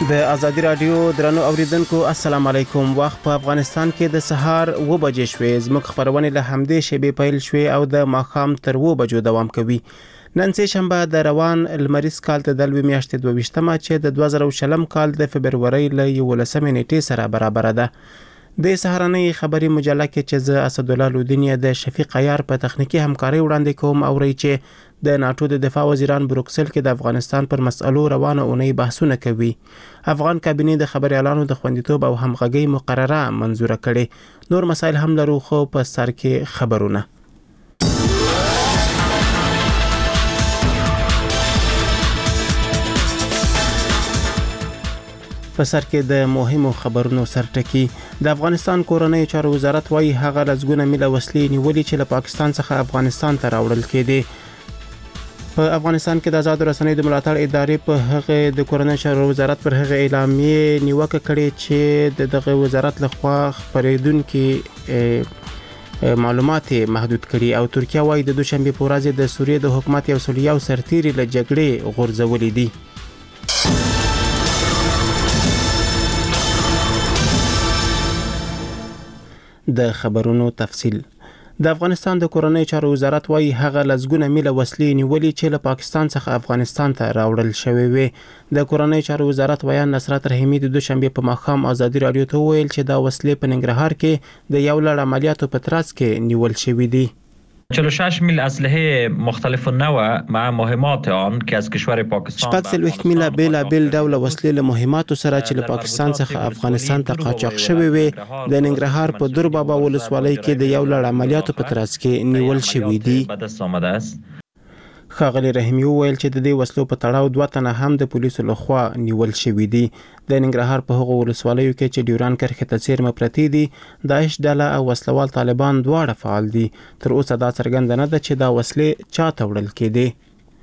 د ازادي رادیو درنو اوریدونکو السلام علیکم. وخت په افغانستان کې د سهار 9 بجې شوې. زموږ خبرونه له همدې شیبې پیل شوې او د ماښام تر 9 بجو دوام کوي. نن سه شنبه د روان المریز کال ته د لوي میاشتې 22مه چې د 2020 کال د فبرवरी ل 11 نیټې سره برابر ده. د سهارنۍ خبري مجله کې چې ز اسد الله لودینی د شفیق عیار په تخنیکی همکاري وړاندې کوم او ری چې د ناتو د دفاع وزیران بروکسل کې د افغانستان پر مسئلو روانه اونۍ بحثونه کوي. افغان کابینه د خبري اعلانو د خوندیتوب او همغږي مقرره منزوره کړي. نور مسایل هم لرو خو په سر کې خبرونه. په سر کې د مهمو خبرونو سرټکی. د افغانستان کورنۍ چارو وزارت وايي هغه لزګونه مل وسلې نیولې چې له پاکستان څخه افغانستان ته راوړل کېدي. په افغانستان کې د آزاد رسنیو د ملاتړ ادارې په هغه د کورنۍ چارو وزارت پر هغه اعلامیه نیوکه کړې چې دغه وزارت لخوا خبرېدونکو معلومات محدود کړي او ترکیه وايي د دوشنبه په ورځ د سوریې د حکومت یو سلیاو سرتیري له جګړې غورځولې دي. د خبرونو تفصیل. د افغانستان د کورنۍ چارو وزارت وايي هغه لزګونه مل وسلې نیولې چې له پاکستان څخه افغانستان ته راوړل شوې وي. د کورنۍ چارو وزارت ویان نصرت رحیمی د دوشنبه په ماښام ازادي رادیو ته ویل چې دا وسلې په ننګرهار کې د یو لړ عملیاتو په ترڅ کې نیول شوې دي. 46 میل اسلحه مختلف النوع مع مهمات آن که از کشور پاکستان شپږ سلويخت میله بیل ډول وسلې له مهماتو سره چې له پاکستان څخه افغانستان ته قاچاق شوی وي د ننګرهار په دربابا ولسوالۍ کې د یو لړ عملیاتو په ترڅ کې نیول شوی دي. خاغلی رحیمی ویل چې د دې وسلو په تړاو 2 تنه هم د پولیسو لخوا نیول شوی دي. د ننګرهار په هغو ولسوالیو کې چې ډیوران کرښې ته څیرمه پرتی دي داعش ډله او وسلوال طالبان دواړه فعال دي. تر اوسه دا څرګنده نه ده چې دا وسلې چاته وړل کېدي.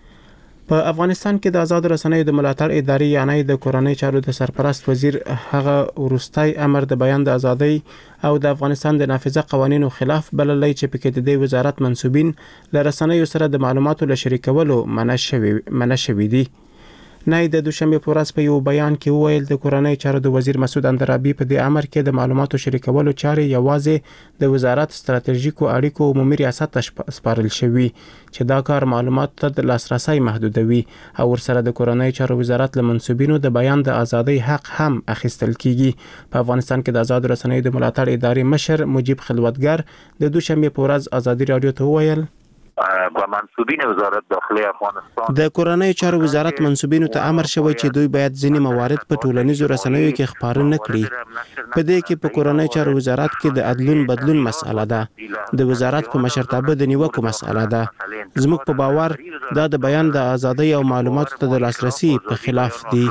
په افغانستان کې د آزاد رسنیو د ملاتړ ادارې یعنی د کورنۍ چارو د سرپرست وزیر هغه ورستای امر د بیان د ازادۍ او د افغانستان د نافذه قوانینو خلاف بللی چې پکې د دې وزارت منسوبین له رسنیو سره د معلوماتو له شریکولو منع شوي دي. نه د دوشنبه په ورځ په یو بیان کې وویل د کورنۍ چارو د وزیر مسعود اندرابي په دې امر کې د معلوماتو شریکولو چارې یوازې د وزارت ستراتیژیکو اړیکو عمومي ریاست ته سپارل شوی چې دا کار معلومات ته د لاسرسي محدودوي او ورسره د کورنۍ چارو وزارت له منسوبینو د بیان د ازادۍ حق هم اخیستل کیږي. په افغانستان کې د آزاد رسنیو د ملاتړ ادارې مشر مجيب خلوتګر د دوشنبه په ورځ ازادي رادیو ته وویل و منسوبین وزارت داخله افغانستان د کورنۍ چارو وزارت منسوبینو ته امر شوی چې دوی باید ځینې موارد په ټولنیزو رسنیو کې خپاره نه کړي. په دې کې په کورنۍ چارو وزارت کې د عدلون بدلون مسأله ده. د وزارت په مشرتابه د نیوکو مسأله ده. زموږ په باور دا د بیان د ازادۍ او معلوماتو ته د لاسرسي په خلاف دي.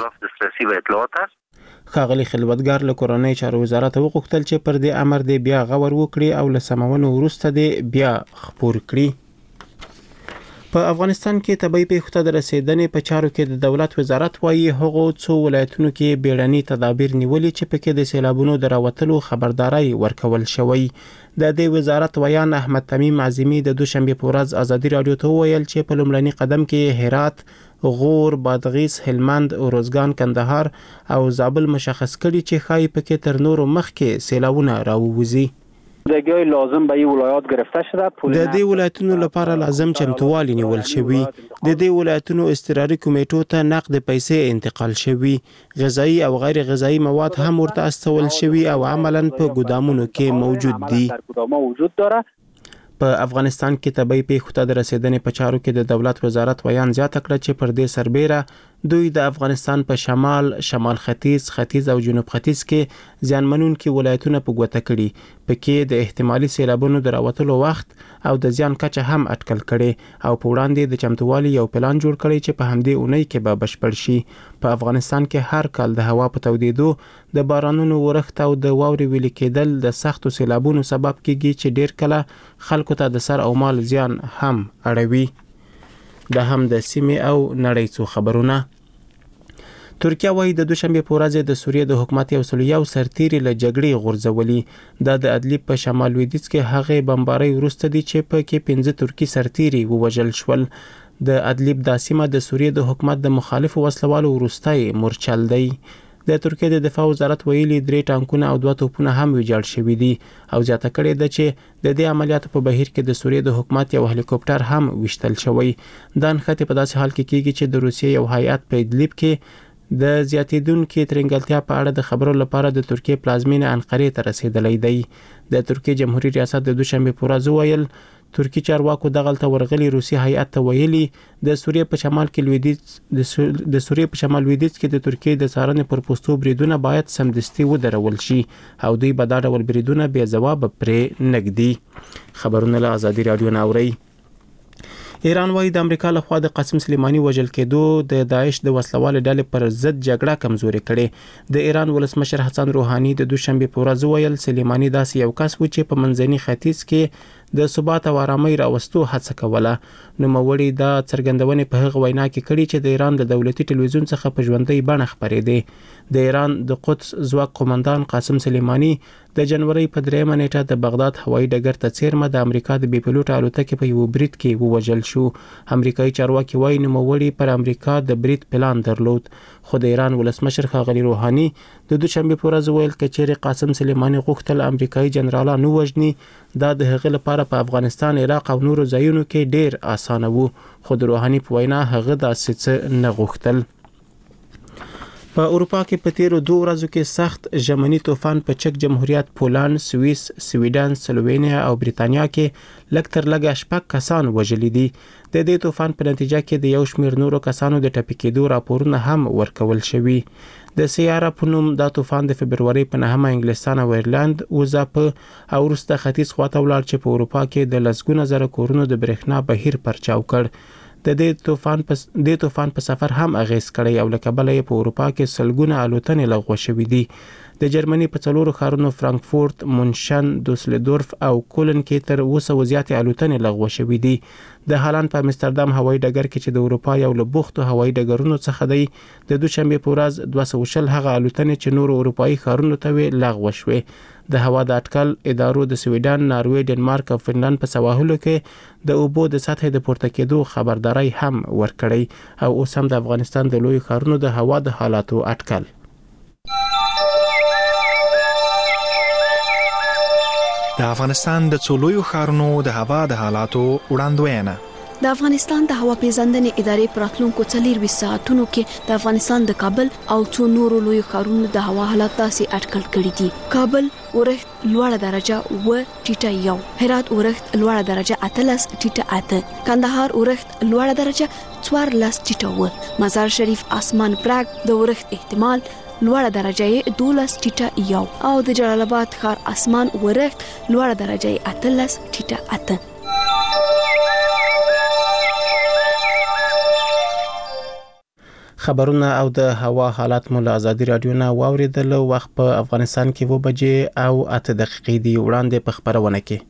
خاغلی خلوتګر له کورنۍ چارو وزارت وغوښتل چې پر دې امر دی بیا غور وکړي او له سمونو وروسته دی بیا خپور کړي. په افغانستان کې طبي پیښو ته د رسیدنې په چارو کې د دولت وزارت وايي هغو څو ولایتونو کې بیړني تدابیر نیولي چې پکې د سیلابونو د راوتلو خبرداري ورکول شوی. د دې وزارت ویان احمد تمیم عظیمی د دوشنبه په ورځ ازادي رادیو ته ویل چې په لومړني قدم کې هرات، غور، بادغیس، هلمند، روزګان، کندهار او زابل مشخص کړي چې خای پکې تر نورو مخکې سیلابونه راووزي. دګي لازم به ولایات گرفته شده. د دې ولایتونو لپاره لازم چمتووالی نیول شوی. د دې ولایتونو اضطراري کمیټو ته نقد پیسې انتقال شوی. غذایی او غیر غذایی مواد هم ورته استول شوی او عملاً په ګودامونو کې موجود دي. په افغانستان کې طبي پیښو ته د رسیدنې په چارو کې د دولت وزارت ویان زیاته کړه چې پر دې سربېره دوی د افغانستان په شمال ختیځ او جنوب ختیځ کې زیانمنونکي ولایتونه په ګوته کړي. پکې د احتمالي سیلابونو د راوتلو وخت او د زیان کچه هم اټکل کړي او په وړاندې د چمتووالي یو پلان جوړ کړي چې په همدې اونۍ کې به بشپړ شي. په افغانستان کې هر کال د هوا په تودېدو د بارانونو ورښت او د واورې ویلي کېدل د سختو سیلابونو سبب کیږي چې ډیر کله خلکو ته د سر او مال زیان هم اړوي. د هم د سیمې او نړۍ څو خبرونه. ترکیه وايي د دوشنبه په ورځ د سوریې د حکومت یو سلیاو سرتیري له جګړې غورځولي. دا د ادلیب په شمال لویدیځ کې هغه بمبارۍ وروسته دي چې په کې 15 ترکی سرتیري ووژل شول. د ادلیب د سیمه د سوریې د حکومت د مخالفو وسلوالو وروستۍ مورچل دی. د ترکیه د دفاع وزارت ویلي 3 ټانکونه او 2 توپونه هم ویجاړ شوي دي او زیاته کړې ده چې د دې عملیاتو په بهیر کې د سوریې د حکومت یو هلیکوپټر هم وشتل شوی. دا نښته په داسې حال کې کیږي چې د روسیې یو هیئت په ادلیب کې د زیاتیدونکو ترنګلتیا په اړه د خبرو لپاره د ترکیه پلازمینه انقره ته رسیدلی دی. د ترکیه جمهوریت ریاست د دوشنبه په ورځ ویل ترکی چارواکو دغلته ورغلي روسي هیئت ته ویلي د سوریې په شمال کې لویدیځ کې د ترکیه د څارنې پر پوستو بریدونه باید سمدستي ودرول شي او دوی به دا ډول بریدونه بې ځواب پرې نږدي. خبرونه له ازادي رادیو نه اوري. ایران وايي د امریکا لخوا د قاسم سلیمانی وژل کېدو د داعش د وسلوال ډلې پر ضد جګړه کمزوري کړي. د ایران ولسمشر حسن روحاني د دوشنبه په ورځ ویل سلیمانی داسې یو کس و چې په منځني ختیځ کې د ثبات او آرامۍ راوستو هڅه کوله. نوموړي دا څرګندونه په هغه وینا کې کړې چې د ایران د دولتي ټلویزیون څخه په ژوندۍ بڼه خبرېده. د ایران د قدس ځواک قومندان قاسم سلیمانی د جنوري په 3 نیټه د بغداد هوایي ډګر ته څیرمه د امریکا د بي پيلوټ الوتکې په یو برید کې ووژل شو. امریکایي چارواکي وايي نوموړي پر امریکا د برید پلان درلود. خو د ایران ولسمشر ښاغلي روحاني د دوشنبه په ورځ ویل کچېرې قاسم سلیمانی غوښتل امریکایي جنرالان ووژني دا د هغه لپاره په افغانستان، عراق او نورو ځایونو کې ډیر اسانه وو. خو د روحاني په وینا هغه داسې څه نه غوښتل. په اروپا کې په تیرو 2 ورځو کې سخت ژمنی طوفان په چک جمهوریت، پولند، سوئیس، سویډن، سلووینیا او بریتانیا کې لږ تر لږه 6 کسان وژلي دي. د دې طوفان په نتیجه کې د یو شمېر نورو کسانو د ټپي کېدو راپورونه هم ورکول شوي. د سیاره په نوم دا طوفان د فبرवरी په 9 انګلستان او ایرلند وځاپه او وروسته ختیځ خواته ولاړ چې په اروپا کې د لسګونه زره کورونو د برېښنا بهیر پرچاو کړ. د دې طوفان په سفر هم اغیز کړی او له کبله په اروپا کې سلګونه الوتنې لغوه شوې دي. د جرمني په 4 ښارونو فرانکفورت، مونشن، دوسلدورف او کولن کې تر 200 زیاتې الوتنې لغوه شوې دي. د هالند په امستردام هوایي ډګر کې چې د اروپا یو له بوختو هوایي ډګرونو څخه دی د دوشنبه په ورځ 200 هغه الوتنې چې نورو اروپایي ښارونو ته لغوه شوې. د هوا د اټکل ادارو د سویډن، ناروې، ډنمارک او فنلند په سواحلو کې د اوبو د سطحې د پورته کېدو خبرداري هم ورکړی او اوس هم د افغانستان د لوی ښارونو د هوا د حالاتو اټکل. د افغانستان د څلورو ښارونو د هوا د حالاتو وړاندوینه. د افغانستان د هوا پیژندنې ادارې پراتلونکو 24 ساعتونو کې د افغانستان د کابل او څو نورو لوی ښارونو د هوا حالات داسې اټکل کړي دي. کابل اورښت لوړه درجه و.1، هرات اورښت لوړه درجه 13.8، کندهار اورښت لوړه درجه 14.1، مزار شریف اسمان پراګ د اورښت احتمال لوړه درجه 12.1 او د جلال آباد ښار اسمان اورښت لوړه درجه 18.8. خبرونه او د هوا حالات مو له ازادي رادیو نه واوریدل. وخت په افغانستان کې 2 بجې او 8 دقیقې دی. وړاندې په خبرونه کې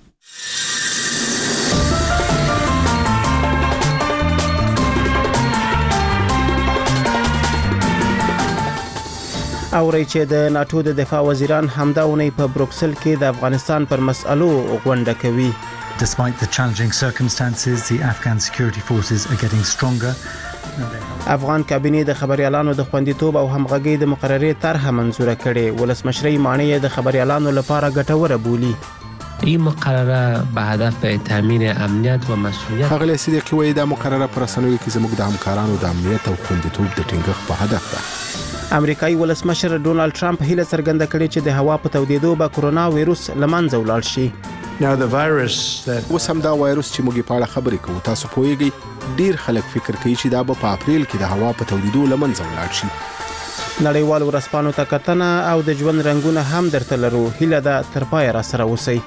اوري چې د ناتو د دفاع وزیران همداونی په بروکسل کې د افغانستان پر مسألو غونډه کوي. Despite the challenging circumstances, the Afghan security forces are getting stronger. افغان کابینه د خبريالانو د خوندیتوب او همغږي د مقررې طرحه منزوره کړې. ولسمشري معنی د خبريالانو لپاره ګټوره بولی. این مقرره به هدف تامین امنیت و مسئولیت. هغه صدیقی وایي دا مقرره پر رسنیو کې زموږ د همکارانو د امنیت او خوندیتوب د ټینګښت په هدف ده. امریکایي ولسمشر ډونالد ټرمپ هیله څرګنده کړې چې د هوا په تودېدو به کورونا وایروس لمنځه ولاړ شي. اوس هم دا وایروس چې موږ په اړه خبرې کوو تاسو پوهیږئ ډیر خلک فکر کوي چې دا به په اپریل کې د هوا په تودېدو لمنځه ولاړ شي. نړیوال ورځپاڼو ته کتنه او د ژوند رنگونه هم درته لرو. هیله ده تر پای را سره اوسئ.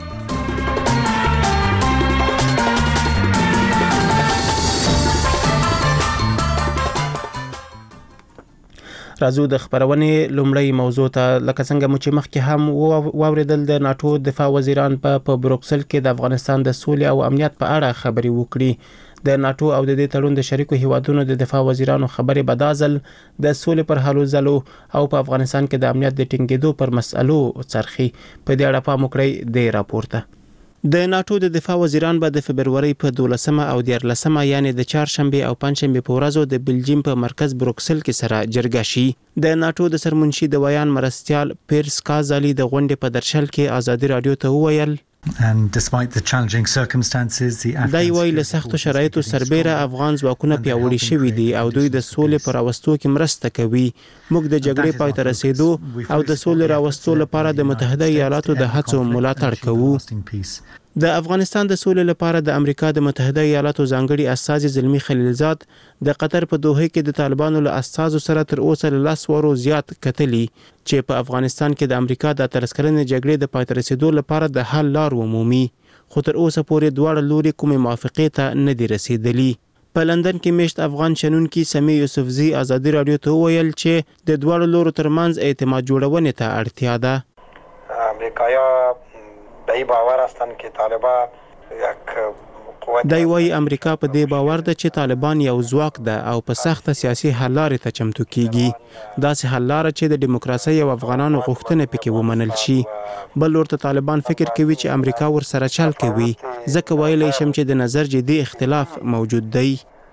راځو د خبرونې لومړی موضوع ته. لکه څنګه مو چې مخکې هم واوریدل د ناتو دفاع وزیران په بروکسل کې د افغانستان د سولې او امنیت په اړه خبرې وکړي. د ناتو او د دې تړون د شریکو هیوادونو د دفاع وزیرانو خبرې بدازل د سولې پر هلو ځلو او په افغانستان کې د امنیت د ټینګېدو پر مسألو څرخي. په دې اړه پام وکړئ د راپورته. د ناتو د دفاع وزیران به د فبرورۍ په 12 او 14 یعنی د چهارشنبه او پنځشنبه په ورځو د بلجیم په مرکز بروکسل کې سره جرګه شي. د ناتو د سرمنشي د ویان مرستیال پیرس کازالی د غونډې په درشل کې ازادي رادیو ته وویل And despite the challenging circumstances, دای وایي له سختو شرایطو سربېره افغان ځواکونه پیاوړي شوي دي او دوی د سولې په راوستو کې مرسته کوي. موږ د جګړې پای ته رسیدو او د سولې راوستو لپاره د متحده ایالاتو د هڅو ملاتړ کوو. د افغانستان د سولې لپاره د امریکا د متحده ایالاتو ځانګړي استازي زلمی خلیلزاد د قطر په دوحه کې د طالبانو له استازو سره تر اوسه له 10 ورو زیات کتلي چې په افغانستان کې د امریکا د ترسکرنې جګړې د پای ته رسیدو لپاره د حل لار ومومي، خو تر اوسه پورې دواړه لوري کومې موافقې ته نه دي رسیدلي. په لندن کې میشت افغان شنونکي سمی یوسفزی ازادي رادیو ته وویل چې د دواړو لورو ترمنځ اعتماد جوړونې ته اړتیا ده. امریکایا به باور هستند که طالبان یک قوت دی وايي امریکا په دې باور ده چې طالبان یو ځواک ده او په سخته سیاسي حل لارې ته چمتو کیږي. داسې حل لاره چې د دیموکراسي او افغانانو غوښتنې پکې ومنل شي. بل ورته طالبان فکر کوي چې امریکا ورسره چل کوي. ځکه ویلی شم چې د نظر جدي اختلاف موجود دی.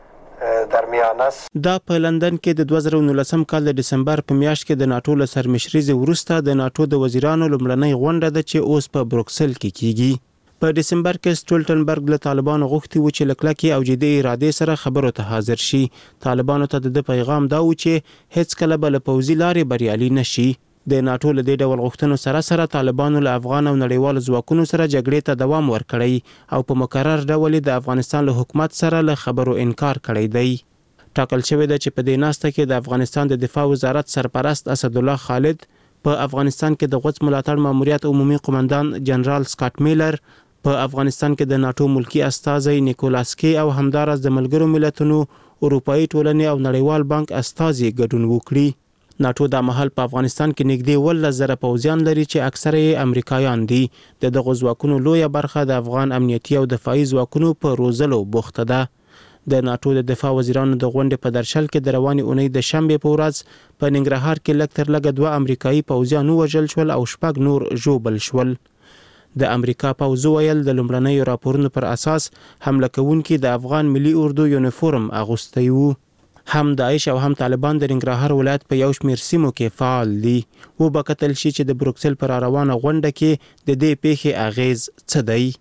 دا په لندن کې د 2019 کال د دسمبر په میاشت کې د ناتو له سرمشرۍ وروسته د ناتو د وزیرانو لومړنۍ غونډه ده چې اوس په بروکسل کې کیږي. په دسمبر کې سټولټنبرګ له طالبانو غوښتي و چې لکلکي او جدي ارادې سره خبرو ته حاضر شي. طالبانو ته د پیغام دا و چې هیڅ کله به له پوځي لارې بریالي نشي. د ناتو له دې ډول غوښتنو سره طالبانو له افغان او نړیوالو ځواکونو سره جګړې ته دوام ورکړی او په مکرر ډول د افغانستان له حکومت سره له خبرو انکار کړی دی. ټاکل شوی ده چې په دې ناسته کې د افغانستان د دفاع وزارت سرپرست اسدالله خالد، په افغانستان کې د غوڅ ملاتړ ماموریت عمومي قومندان جنرال سکاټ میلر، په افغانستان کې د ناتو ملکی استازی نیکولاس کی او همدارس د ملګرو ملتونو، اروپאי ټولنې او نړیوال بانک استازي ګډون وکړي. ناتو د مهال په افغانستان کې نږدې 10,000 پوځیان لري چې اکثره یې امریکایان دي. د دغو ځواکونو لویه برخه د افغان امنیتي او دفاعي ځواکونو په روزلو بوخته ده. د ناتو د دفاع وزیرانو د غونډې په درشل کې د روانې اونۍ د شنبې په ورځ په ننګرهار کې لږ تر لږه 2 امریکایي پوځیان ووژل شول او 6 نور ژوبل شول. د امریکا پوځ ویل د لومړنیو راپورونو پر اساس حمله کوونکي د افغان ملي اردو یونیفورم اغوستی وو. هم داعش او هم طالبان د ننګرهار ولایت په یو شمېر سیمو کې فعال دي. وبکتل شي چې د بروکسل پر روانه غونډه کې د دې پیښې اغیز څه دی.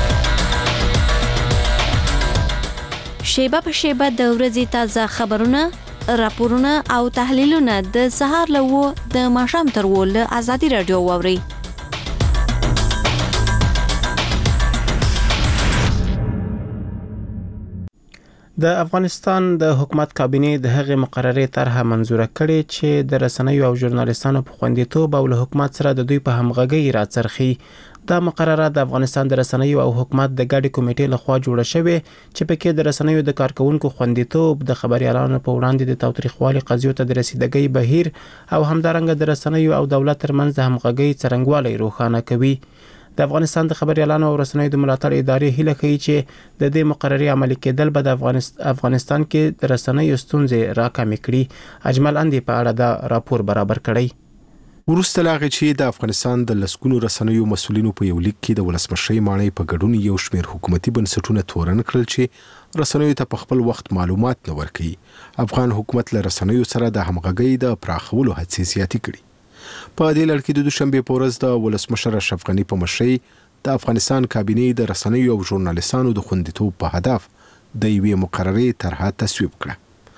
شیبه په شیبه د ورځې تازه خبرونه، راپورونه او تحلیلونه د سهار له 9 د ماښام تر 10 له ازادي رادیو واورئ. د افغانستان د حکومت کابینه د هغې مقررې طرحه منظوره کړې چې د رسنیو او ژورنالیستانو په خوندیتوب او له حکومت سره د دوی په همغږۍ راڅرخي. دا مقرره د افغانستان د رسنیو او حکومت د ګډې کمیټې لخوا جوړه شوې چې پکې د رسنیو د کارکونکو خوندیتوب، د خبريالانو په وړاندې د تاوتریخوالي قضیو ته د رسیدګۍ بهیر او همدارنګه د رسنیو او دولت ترمنځ د همغږۍ څرنګوالی روښانه کوي. د افغانستان د خبريالانو او رسنیو د ملاتړ ادارې هیله کوي چې د دې مقررې عملي کېدل به د افغانستان کې د رسنیو ستونزې راکمې کړي. اجمل اندي په اړه دا راپور برابر کړی. وروسته لاغې چې د افغانستان د لسګونو رسنیو مسؤلینو په یو لیک کې د ولسمشرۍ ماڼۍ په ګډون یو شمېر حکومتي بنسټونه تورن کړل چې رسنیو ته په خپل وخت معلومات نه ورکوي. افغان حکومت له رسنیو سره د همغږۍ د پراخولو هڅې زیاتې کړي. په دې لړ کې د دوشنبې په ورځ د ولسمشر اشرف غني په مشرۍ د افغانستان کابینې د رسنیو او ژورنالیستانو د خوندیتوب په هدف د یوې مقررې طرحه تصویب کړه.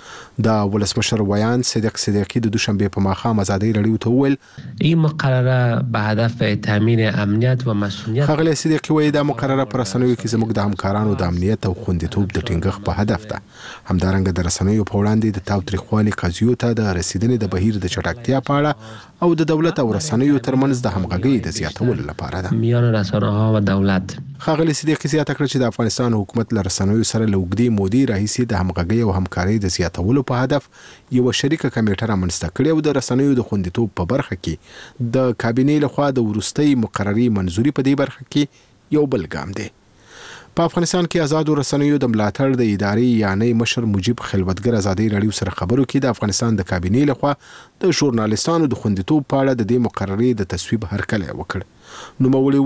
دا ولسمشر ویان صدیق صدیقی د دوشنبه په ماښام ازادي رادیو ته وویل این مقرره به هدف تامین امنیت و مسئولیت. ښاغلی صدیقی وایي دا مقرره پر رسنیو کې زموږ د همکارانو د امنیت او خوندیتوب د ټینګښت په هدف ده. همدارنګه د رسنیو په وړاندې د تاوتریخوالي قضیو ته د رسیدنې د بهیر د چټکتیا په اړه او د دولت او رسنیو ترمنځ د همغږۍ د زیاتولو لپاره ده. میان رسانه‌ها و دولت. ښاغلی صدیقی زیاته کړه چې د افغانستان حکومت له رسنیو سره له اوږدې مودې راهیسې د همغږۍ او همکارۍ د زیاتولو په هدف یو شریکه کمیټه رامنځته کړې او د رسنیو د خوندیتوب په برخه کې د کابینې لخوا د وروستۍ مقررې منظوري په دې برخه کې یو بل ګام دی. په افغانستان کې آزادو رسنیو د ملاتړ د ادارې یعنی مشر مجیب خلوتګر ازادي رادیو سره خبرو کې د افغانستان د کابینې لخوا د ژورنالیستانو د خوندیتوب په اړه د دې مقررې د تصویب هرکلی وکړ. نوموړي ویل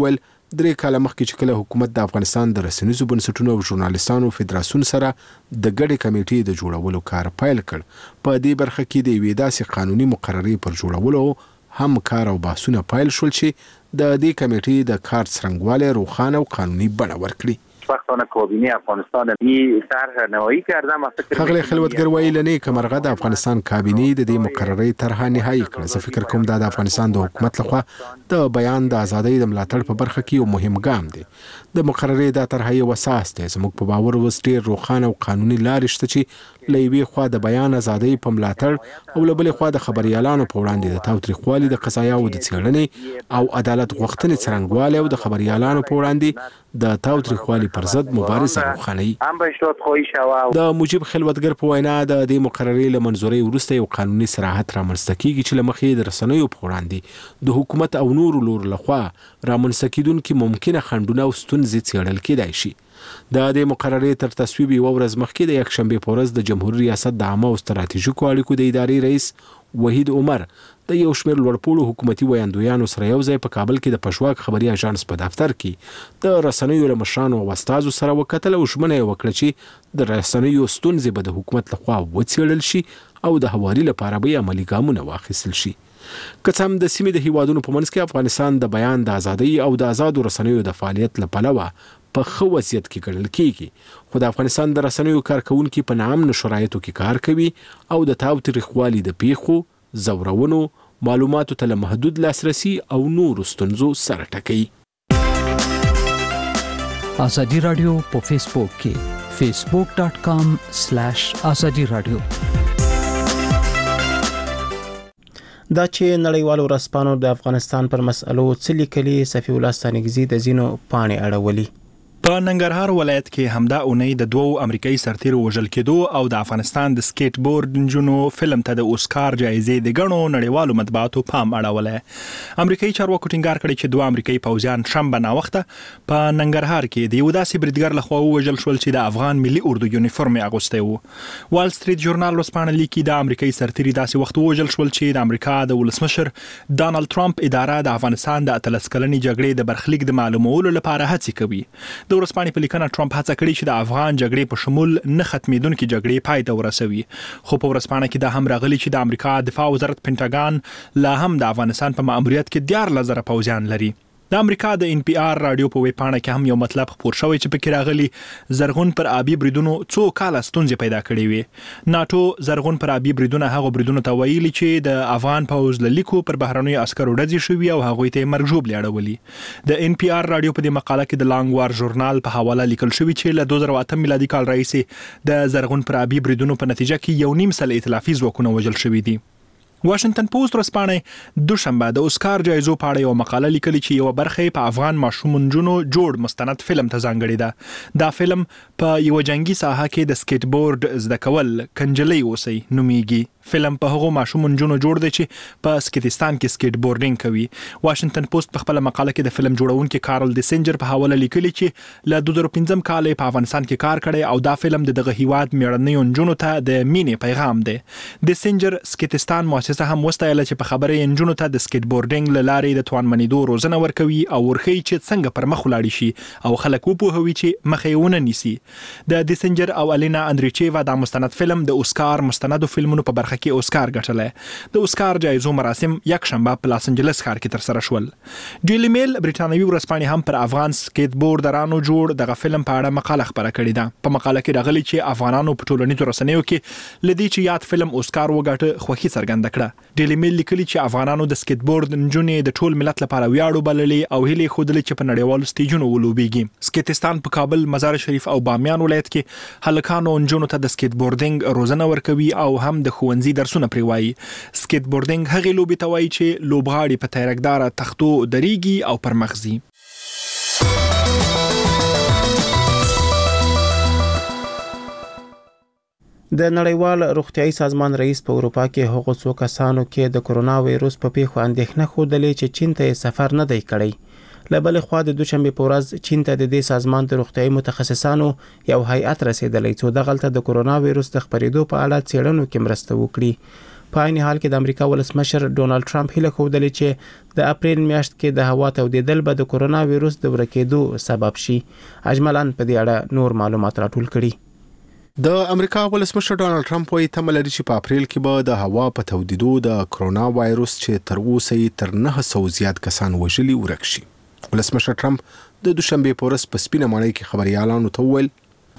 3 کاله مخکې چې کله حکومت د افغانستان د رسنیزو بنسټونو او ژورنالیستانو فدراسیون سره د ګډې کمیټې د جوړولو کار پیل کړ، په دې برخه کې د یوې داسې قانوني مقررې پر جوړولو هم کار او بحثونه پیل شول چې د دې کمیټې د کار څرنګوالی روښانه او قانوني بڼه ورکړي. وقتانه کابینه افغانستان این طرح نهایی کرده. خغلی خلوتګر ویل نه کمرغه د افغانستان کابینه د دې مقررې طرحه نهایی کړه. زه فکر کوم دا د افغانستان د حکومت لخوا د بیان د ازادۍ د ملاتړ په برخه کې یو مهم ګام دی. د مقررې د طرحه یو اساس دی. زموږ په باور اوس ډېر روښانه او قانوني لارې شته چې له یوې خوا د بیان ازادۍ په ملاتړ او له بلې خوا د خبریالانو په وړاندې د تاوتریخوالي د قضایاو د څېړنې او عدالت غوښتنې څرنګوالی او د خبریالانو په وړاندې د تاوتریخوالي پر ضد مبارزه روښانوي. د مجيب خلوتګر په وینا د دې مقررې له منظورۍ وروسته یو قانوني صراحت رامنځته کیږي چې له مخې د رسنیو په وړاندې د حکومت او نورو لورو لخوا رامنځته کیدونکي ممکنه خنډونه او ستونزې څېړل کېدای شي. د دې مقررې تر تصویب یوه ورځ مخکې د یکشنبې په ورځ د جمهوري ریاست د عامه او ستراتیژیکو اړیکو د ادارې رئیس وحید عمر د یو شمېر لوړپوړو حکومتي ویاندویانو سره یو ځای په کابل کې د پښواک خبري اژانس په دفتر کې د رسنیو له مشرانو او استازو سره وکتل او ژمنه یې وکړه چې د رسنیو ستونزې به د حکومت لخوا وڅېړل شي او د هواري لپاره به عملي ګامونه واخیستل شي. که څه هم د سیمې د هیوادونو په منځ کې افغانستان د بیان د ازادۍ او د آزادو رسنیو د فعالیت له پلوه په ښه وضعیت کې ګڼل کېږي، خو د افغانستان د رسنیو کارکوونکي په ناامنو شرایطو کې کار کوي او د تاوتریخوالي د پیښو، زورونو، معلوماتو ته له محدود لاسرسي او نورو ستونزو سره ټکوي. ازادي رادیو په فیسبوک کې facebook.com/ازادي رادیو. دا چې نړیوالو ورځپاڼو د افغانستان پر مسألو څه لیکلي، صفي الله ستانکزي د ځینو پاڼې اړولي. په ننګرهار ولایت کې همدا اونۍ د 2 امریکایي سرتیرو وژل کېدو او د افغانستان د سکیټ بورډ نجونو فلم ته د اوسکار جایزې د غنو نړیوالو مطبوعاتو پام اړولای. امریکایي چارواکو ټینګار کړی چې 2 امریکایي پوځیان شنبه ناوخته په ننګرهار کې د یو داسې بریدګر لخوا وژل شول چې د افغان ملي اردو یونیفورم یې اغوستی و. وال سټریټ جورنال ورځپاڼه لیکي د امریکایي سرتیري داسې وخت وژل شول چې د امریکا د ولسمشر ډانلډ ټرمپ اداره د افغانستان د 13 کلنې جګړې د برخلیک د معلومولو لپاره هڅې کوي. د ورځپاڼې په لیکنه ټرمپ هڅه کړې چې د افغان جګړې په شمول نه ختمېدونکې جګړې پای ته ورسوي، خو په ورځپاڼه کې دا هم راغلي چې د امریکا دفاع وزارت پینټاګان لا هم د افغانستان په ماموریت کې 14,000 پوځیان لري. د امریکا د ان پی آر رادیو په ویبپاڼه کې هم یو مطلب خپور شوی چې پکې راغلی زرغون پر آبي بریدونو څو کاله ستونزې پیدا کړې وي. ناتو زرغون پر آبي بریدونه هغه بریدونو ته ویلي چې د افغان پوځ له لیکو پر بهرنیو عسکرو ډزې شوي او هغوی ته مرګ ژوبلې اړولي. د ان پی آر رادیو په دې مقاله کې د لانګ وار ژورنال په حواله لیکل شوی چې له 2008 میلادي کال راهیسې د زرغون پر آبي بریدونو په نتیجه کې 1.5 ائتلافي ځواکونه وژل شوي دي. واشنگټن پوسټ ورځپاڼه دوشنبه د اوسکار جایزو په اړه یو مقاله لیکلې چې یو برخه په افغان ماشوم نجونو جوړ مستند فلم ته ځانګړې ده. دا فلم په یو جنگي ساحه کې د سکیټ بورډ زده کول کنجلۍ اوسئ نومیږي. فلم په هغو ماشوم نجونو جوړ دی چې په سکیټستان کې سکیټ بورډینګ کوي. واشنگټن پوسټ په خپل مقاله کې د فلم جوړونکي کارل ډیسنجر په حواله لیکلي چې له 2015 کال په افغانستان کې کار کړی او دا فلم د دغه هیواد میړنیو نجونو ته د مینې پیغام دی. ډیسنجر سکیټستان مؤسسه هم وستایله چې په خبره یې نجونو ته د سکیټ بورډینګ له لارې د توانمنېدو روزنه ورکوي او ورښیي چې څنګه پر مخ ولاړ شي او خلک وپوهوي چې مخ یې ونه نیسي. د ډیسنجر او الینا اندریچیوا دا مستند فلم د اوسکار مستندو فلمونو په برخه کې اوسکار ګټلی. د اوسکار جایزو مراسم یکشنبه په لاس انجلس ښار کې ترسره شول. ډیلی میل برټانوي ورځپاڼې هم پر افغان سکیټ بورډرانو جوړ دغه فلم په اړه مقاله خپره کړې ده. په مقاله کې راغلي چې افغانانو په ټولنیزو رسنیو کې لدی چې یاد فلم اوسکار وګټه خوښي څرګنده کړه. ډیلی میل لیکلي چې افغانانو د سکیټ بورډ نجونې د ټول ملت لپاره ویاړ وبللې او هیلې ښودلې چې په نړیوالو سټیجونو ولوبېږي. سکیټستان په کابل، مزار شریف او بامیان ولایت کې هلکانو نجونو ته د سکیټ بورډینګ روزنه ورکوي او هم د ښوونځي درسونه پرې وایي. سکیټ بورډینګ هغې لوبې ته وایي چې لوبغاړي په تیرکداره تختو درېږي او پر مخ ځي. د نړیوال روغتیايي سازمان رئیس په اروپا کې هغو څو کسانو کې د کرونا وایروس په پیښو اندېښنه ښودلې چې چین ته سفر نه دی کړی. له بلې خوا د دوشنبې په ورځ چین ته د دې سازمان د روغتیايي متخصصانو یو هیئت رسېدلی څو دغلته د کرونا وایروس د خپرېدو په اړه څېړنو کې مرسته وکړي. په عین حال کې د امریکا ولسمشر ډونالد ټرمپ هیله کولې چې د اپریل میاشت کې د هوا تودیدل به د کورونا وایروس د ورکېدو سبب شي. اجملان په دې اړه نور معلومات راټول کړي. د امریکا ولسمشر ډونالد ټرمپ وايي تمه لري چې په اپریل کې به د هوا په تودیدو د کورونا وایروس چې تر اوسه یې تر 900 زیات کسان وژلي ورک شي. ولسمشر ټرمپ د دوشنبه په ورځ په سپینه ماڼۍ کې خبريالانو ته وویل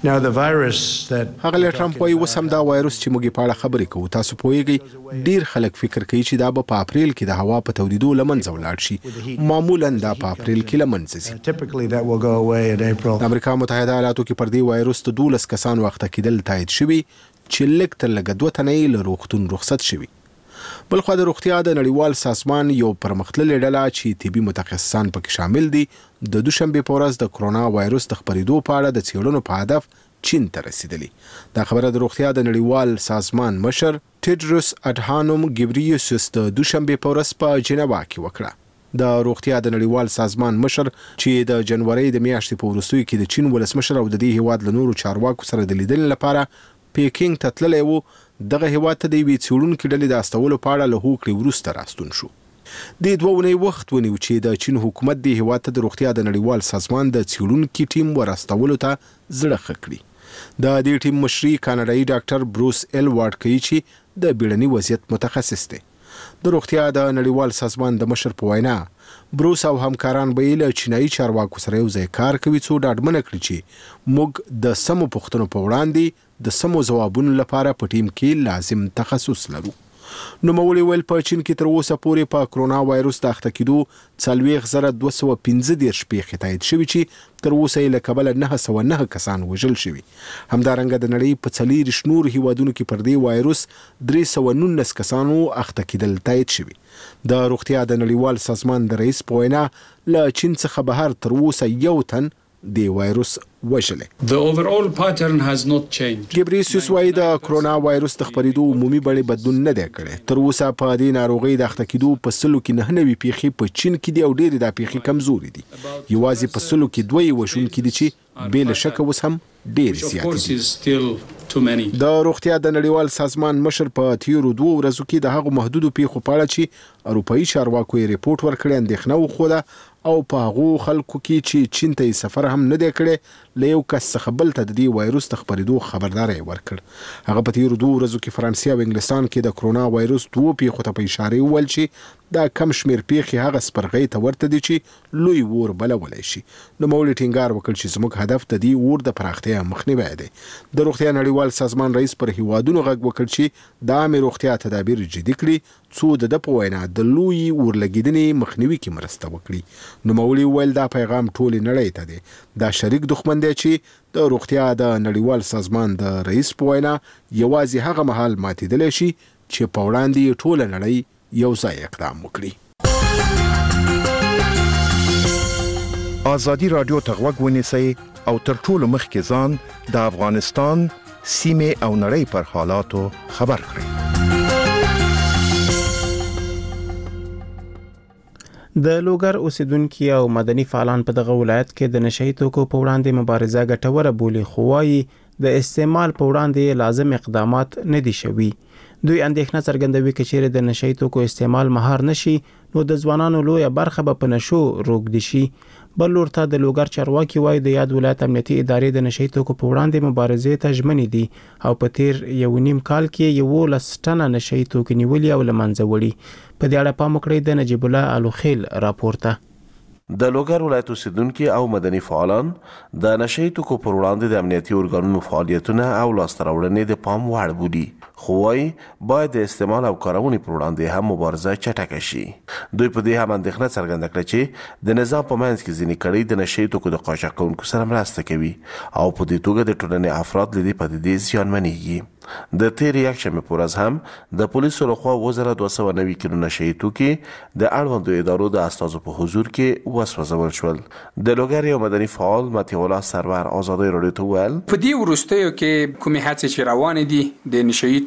هغه ټرمپ وايي وسم دا وایروس چې موږ په اړه خبرې کوو تاسو پوهیږئ ډیر خلک فکر کوي چې دا به په اپریل کې د هوا په تودیدو لمنځه ولاړ شي. معمولا دا په اپریل کې لمنځه ځي. د امریکا متحده ایالاتو کې پر دې وایروس د 12 کسانو وخت کېدل تایید شوی چې لږ تر لږه 2 تنې له روغتون رخصت شوی. بلخو د روغتیا د نړیوال سازمان یو پرمختللې ډله چې طبي متخصصان پکې شامل دي د دوشنبه په ورځ د کورونا وایروس د خپرېدو په اړه د څېړنو په هدف چین ته رسیدلی. دا خبره د روغتیا د نړیوال سازمان مشر ټیډروس اډهانوم ګبریوسس د دوشنبه په ورځ په جنیوا کې وکړه. د روغتیا د نړیوال سازمان مشر چې د جنوري د میاشتې په وروستیو کې د چین ولسمشر او د دې هیواد له نورو چارواکو سره د لیدنې لپاره پیکینګ ته تللی و، دغه هیواد ته د یوې څېړونکي ډلې د استولو په اړه له هوکړې وروسته راستون شو. د 2 اونۍ وخت ونیو چې د چین حکومت د هیواد ته د روغتیا د نړیوال سازمان د څېړونکي ټیم ورستولو ته زړه ښه کړي. د دې ټیم مشري کاناډایي ډاکټر بروس ایلوارډ کوي چې د بیړني وضعیت متخصص دی. د روغتیا د نړیوال سازمان د مشر په وینا بروس او همکاران به له چینایي چارواکو سره یو ځای کار کوي څو ډاډمنه کړي چې موږ د سمو پوښتنو په وړاندې د سمو ځوابونو لپاره په ټیم کې لازم تخصص لرو. نوموړي ویل په چین کې تر اوسه پورې په کورونا وایروس د اخته کېدو 4215 پیښې تایید شوي چې تر اوسه یې له کبله 909 کسان وژل شوي. همدارنګه د نړۍ په 40 نور هیوادونو کې پر دې وایروس 319 کسانو اخته کېدل تایید شوي. د روغتیا د نړیوال سازمان د رئیس په وینا له چین څخه بهر تر اوسه یو تن د وایروس وژلی. ګبریسیوس وايي د کورونا وایروس د خپرېدو عمومي بڼې بدلون نه دی کړی. تر اوسه په دې ناروغۍ د اخته کېدو په 100 کې 99 پیښې په چین کې دي او ډېرې دا پیښې کمزوري دي. یوازې په 100 کې 2 وژونکي دي چې بې له شکه اوس هم ډېر زیات دي. د روغتیا د نړیوال سازمان مشر په تیرو 2 ورځو کې د هغو محدودو پیښو په اړه چې اروپایي چارواکو یې ریپورت ورکړی اندېښنه وښوده او په هغو خلکو کې چې چین ته سفر هم نه دی کړی له یو کس څخه بل ته د دې وایروس د خپرېدو خبرداری ورکړ. هغه په تیرو 2 ورځو کې فرانسې او انګلستان کې د کورونا وایروس 2 پیښو ته په اشاره وویل چې دا کم شمیر پیښې هغه سپرغۍ ته ورته دي چې لوی اور بلولی شي. نوموړي ټینګار وکړ چې زموږ هدف د دې اور د پراختیا مخنیوی دی. د روغتیا نړیوال سازمان رئیس پر هیوادونو غږ وکړ چې د عامې روغتیا تدابیر جدي کړي څو د په وینا د لوی اورلګیدنې مخنیوي کې مرسته وکړي. نوموړي وویل دا پیغام ټولې نړۍ ته دی. دا شریک دښمن دی چې د روغتیا د نړیوال سازمان د رئیس په وینا یوازې هغه مهال ماتېدلی شي چې په وړاندې ټوله نړۍ یو ځای اقدام وکړي. ازادي راډیو ته غوږ ونیسئ او تر ټولو مخکې ځان د افغانستان سیمې او نړۍ پر حالاتو خبر کړئ. د لوګر اوسیدونکو او مدني فعالان په دغه ولایت کې د نشئی توکو په وړاندې مبارزه ګټوره بولي، خو وايي د استعمال په وړاندې لازم اقدامات نه دي شوي. دوی اندېښنه څرګندوي چې چیرې د نشئی توکو استعمال مهار نشي نو د ځوانانو لویه برخه به په نشو روږدي شي. بل لور ته د لوګر چارواکي وايي د یاد ولایت امنیتي ادارې د نشئی توکو په وړاندې مبارزې ته ژمنې دي او په تیر 1.5 کال کې 11 ټنه نشئی توکو نیولې او لمنځه وړي. په دې اړه پام وکړئ د نجیب الله الوخیل راپورته. د لوګر ولایت اوسیدونکو او مدني فعالان د نشئی توکو پر وړاندې د امنیتي ارګانونو فعالیتونه او لاسته راوړنې د پام وړ بولي، خو وايي باید د استعمال او کارونې پر وړاندې هم مبارزه چټکه شي. دوی په دې هم اندېښنه څرګنده کړه چې د نظام په منځ کې ځینې کړۍ د نشئی توکو د قاچاق کوونکو سره مرسته کوي او په دې توګه د ټولنې افراد له دې پدیدې زیانمنېږي. د تیر یکشنبه په ورځ هم د پولیسو لخوا 2290 کیلو نشئی توکي د اړوندو ادارو د استازو په حضور کې وسوځول شول. د لوګر یو مدني فعال متي الله سرور ازادي راډیو ته ویل په دې وروستیو کې کومې هڅې چې روانې دي د نشئی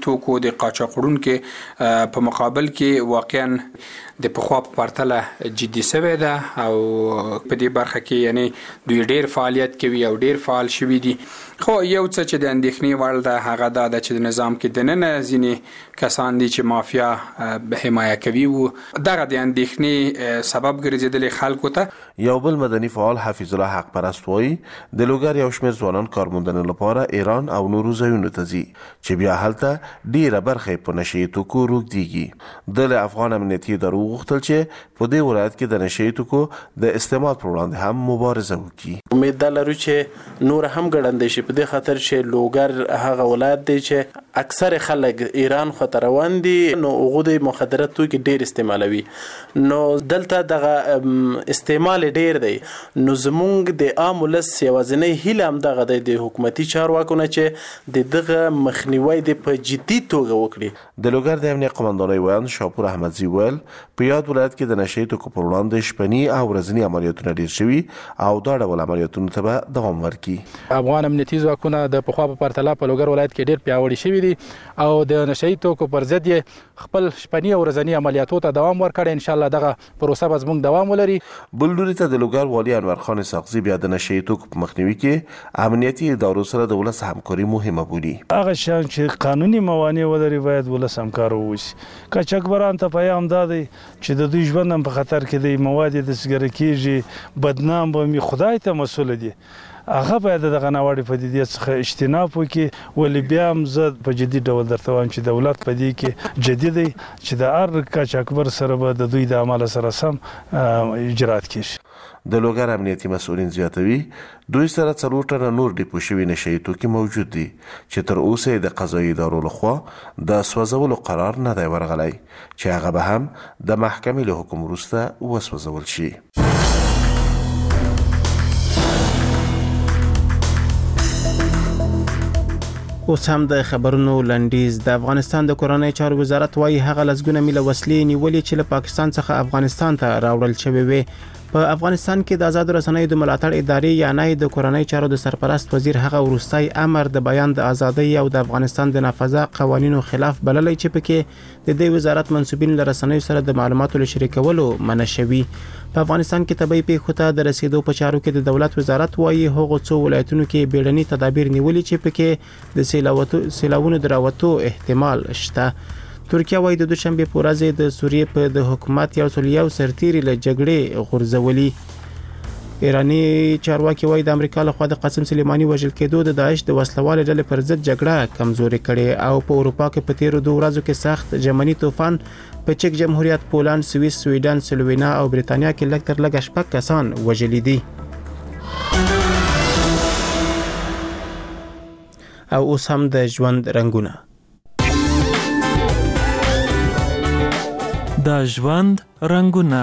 توکو د قاچاقړونکو په مقابل کې واقعا د پخوا په پرتله جدي شوی ده او په دې برخه کې یعنی دوی ډیر فعالیت کوي او ډیر فعال شوي دي. خو یو څه چې د اندېښنې وړ ده هغه دا ده چې د نظام کې دننه ځینې کسان دي چې مافیا حمایه کوي او دغه د اندېښنې سبب ګرځېدلې خلکو ته. یو بل مدني فعال حفیظ الله حق پرست وایي د لوګر یو شمېر ځوانان کارموندنې لپاره ایران او نورو ځایونو ته ځي چې بیا هلته ډیره برخه په نشي توکو روږديږي. د افغان امنیتي ادارو غوښتل چې په دې ولایت کې د نشي توکو د استعمال پر وړاندې هم مبارزه وکړي. امید لرو چې نور هم ګړندې شي په دې خاطر چې لوګر هغه ولایت دی چې اکثر خلک ایران خواته روان دي نو هغوی د مخدرات توکي ډیر استعمالوي نو دلته دغه استعمال ډیر دی نو زمونږ د عام ولس یوازینی هیله هم دغه دی د حکومتي چارواکو نه چې دغه مخنیوی د په جدي توګه وکړي. د لوګر د امنیت قومندانۍ ویاند شاپور احمدزي ویل په یاد ولایت کې د نشي توکو پر وړاندې شپني او ورځني عملیاتونه ډیر شوي او دا ډول عملیاتونو ته به دوام ورکړي. افغان امنیتي ځواکونه د پخوا په پرتله په لوګر ولایت کې ډیر پیاوړي شوي دي او د نشي توکو پر ضد خپل شپني او ورځني عملیاتو ته دوام ورکړي. ان شاء الله دغه پروسه به زموږ دوام ولري. بل لوري ته د لوګر والي انور خان ساقزي بیا د نشي توکو په مخنیوي کې امنیتي ادارو سره د ولس همکاري مهمه بولي. هغه شان چې قانوني موانع ولري باید ولس همکار ووسي. کچکبران ته پیغام دادی چې د دوی ژوند په خطر کې دی مواد د سګر کېږي بدنام به می خدای ته مسول دي هغه باید دغه ناوړي پدیدې څخه اجتناب وکړي. ولې بیا هم زه په جدي ډول درته وایم چې دولت په دې کې جدي دی چې د هر کچکبر سره به د دوی د عمل سره سم اجرات کیږي. د لوګر امنیتي مسؤلین زیاتوي دوی سره 4 ټنه نور ډیپو شوي نشي توکي موجود دي چې تر اوسه د قضایي ادارو لخوا د سوځولو قرار نه دی ورغلی چې هغه به هم د محکمې له حکم وروسته وسوځول شي. اوس هم د خبرونو لنډیز. د افغانستان د کورنۍ چارو وزارت وايي هغه لسګونه میله وسلې نیولې چې له پاکستان څخه افغانستان ته راوړل شوې وي. په افغانستان کې د آزاد رسنیو د ملاتړ ادارې یعنی د کورنۍ چارو د سرپرست وزیر هغه وروستي امر د بیان د ازادۍ او د افغانستان د نافذه قوانینو خلاف بللی چې پکې د دې وزارت منسوبین له رسنیو سره د معلوماتو شریکولو منع شوي. په افغانستان کې طبي پیښو ته د رسیدو په چارو کې د دولت وزارت وايي هغه څو ولایتونو کې بیړني تدابیر نیولي چې پکې د سیلاوونو دراوتو احتمال شته. ترکیه وايي د دوشنبه په ورځ د سوریې په د حکومت یو سرتیری له جګړې غورځولي. ایرانی چارواکي وايي د امریکا له خوا د قاسم سلیمانی وژل کېدو د داعش د وسلوال ډلې پر ضد جګړه کمزوري کړي او په اروپا کې په تیرو 2 ورځو کې سخت جرمني طوفان په چک جمهوریت پولند سوئیس سویډن سلووینا او بریتانیا کې لږ تر لږه 6 کسان وژلي دي. او اوس هم د ژوند رنگونه. د ژوند رنگونه.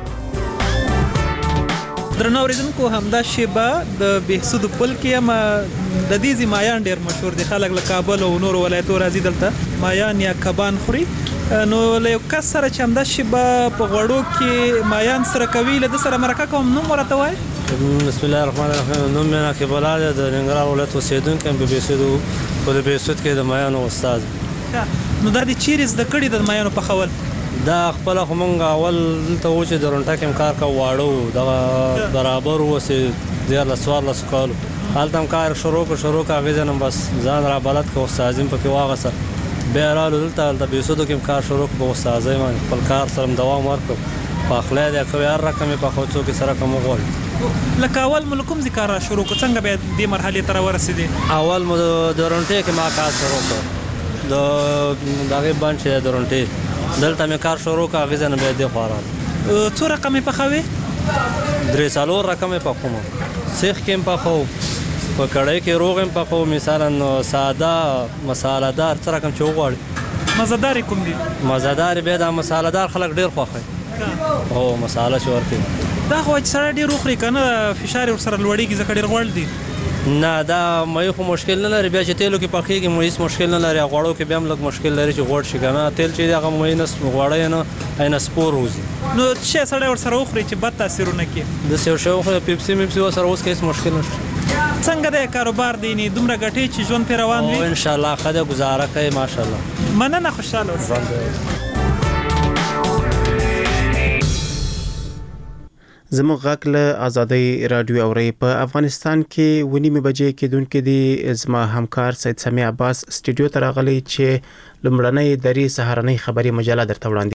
درنو اوریدونکو همدا شیبه د بهسود پل کې هم د دې زمایان ډیر مشهور دي. خلک له کابل او نور ولایتو راځي دلته مایان یا کبان خوري. نو له یو کس سره چې همدا شیبه په غوړو کې مایان سره کوي له د سره مرکه کوم نوم ورته وای. بسم الله الرحمن الرحیم. نوم مې ناقب الله د ننګرهار ولایت اوسیدونکی په بهسود کې د مایانو استاد. نو دا د چیرې د کړي د مایانو په خول دا خپل همغه اول ته و چې درونټه کې کار کا واړو دا برابر وسه د لسوار لسکالو حالت هم کار شروع کا غزنم بس ځان را بلد کو استادیم په کې واغسه بیرالو دلته د بهسودو کې کار شروع کو استادای من خپل کار سره دوام ورکړ په اخلاق د کوي هر رقم په خوڅو کې سره کوم غوړ لکه اول ملکم ذکر شروع کو څنګه به د مرحله تر ورسېدي. اول مو درونټه کې ما کار شروع کړ د دغه باندې درونټه دلته مې کار شروع کا غزنه به دی خواران. څو رقم په خوي 3 رقم په کوم سیخ کې په خو په کړای کې روغم په خو مثلا ساده مصالحدار څه رقم چوغړ مزدار کوم دي مزدار به دا مصالحدار خلک ډیر خوخه او مصالحه شورته دا خو چې سره ډیر روخري کنه فشار ور سره لوړیږي ځکه ډیر غوړ دي. نه دا مې خو مشکل نه لري بیا چې تیلو کې پخېږي مې هیڅ مشکل نه لري. غوړو کې بیا هم لږ مشکل لري چې غوړ شي کنه تیل چې هغه مې نه غوړی نه عین سپور وزي. نو چې سره ور سره وخوري چې بد تاثیرونه کوي د سیو شو خو پیپسي ور سره اوس کې هیڅ مشکل نشته. څنګه د کاروبار دی نه دومره غټي چې ژوند پر روان وي ان شاء الله خدای گزاره کوي ماشاءالله مننه خوشاله اوسئ زموږ غږ له آزادۍ رادیو اوري په افغانستان کې ونیمه بجې کې دونکو دي زما همکار سید سمیع عباس سټوډیو ته راغلی چې لمړنۍ درې سهارنۍ خبري مجله درته وړاندې